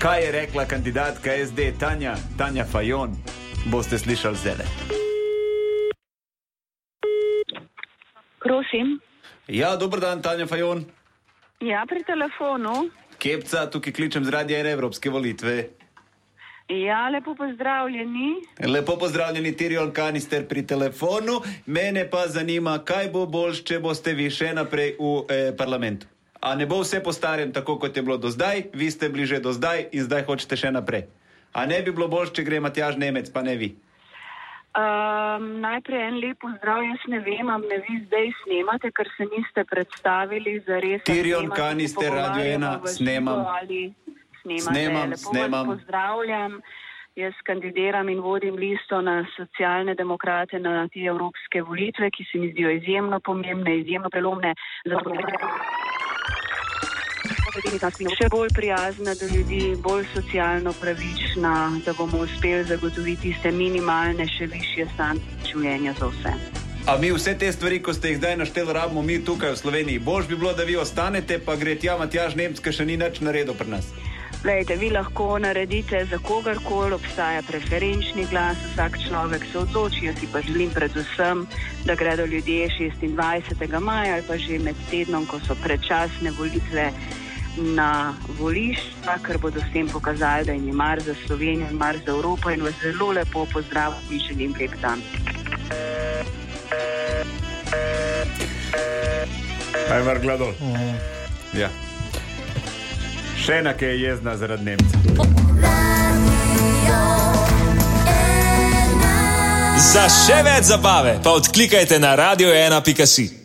Kaj je rekla kandidatka SD Tanja Fajon? Boste slišali zdaj. Prosim. Ja, dober dan, Tanja Fajon. Ja, pri telefonu. Kepca, tukaj kličem z Radia R Evropske volitve. Ja, lepo pozdravljeni. Lepo pozdravljeni, Tyrion Kanister pri telefonu. Mene pa zanima, kaj bo boljš, če boste vi še naprej v parlamentu. A ne bo vse po starem, tako kot je bilo do zdaj, vi ste bili že do zdaj in zdaj hočete še naprej. A ne bi bilo boljš, če gre Matjaž Nemec, pa ne vi? Najprej en lep pozdrav, jaz ne vem, me vi zdaj snemate, ker se niste predstavili za res. Tyrion Kanister, Radio 1, snemam. Snemam. Vas pozdravljam. Jaz kandidiram in vodim listo na socialne demokrate na te evropske volitve, ki se mi zdijo izjemno pomembne, izjemno prelomne. Še bolj prijazna do ljudi, bolj socialno pravična, da bomo uspeli zagotoviti tiste minimalne, še višje standarde življenja za vse. A mi vse te stvari, ko ste jih zdaj našteli, rabimo mi tukaj v Sloveniji. Boljš bi bilo, da vi ostanete, pa gre tja Matjaž Nemec, ki še ni nič naredil pri nas. Glejte, vi lahko naredite za kogarkoli, obstaja preferenčni glas, vsak človek se odloči, jaz si pa želim predvsem, da gredo ljudje 26. maja ali pa že med tednom, ko so predčasne volitve na volišča, ker bodo s tem pokazali, da jim je mar za Slovenijo in mar za Evropo in vas zelo lepo pozdravljam in želim lep dan. Aj vrgla dol. Ja. Še ena, ki je jezna zaradi Nemca. Za še več zabave pa odklikajte na radio1.si.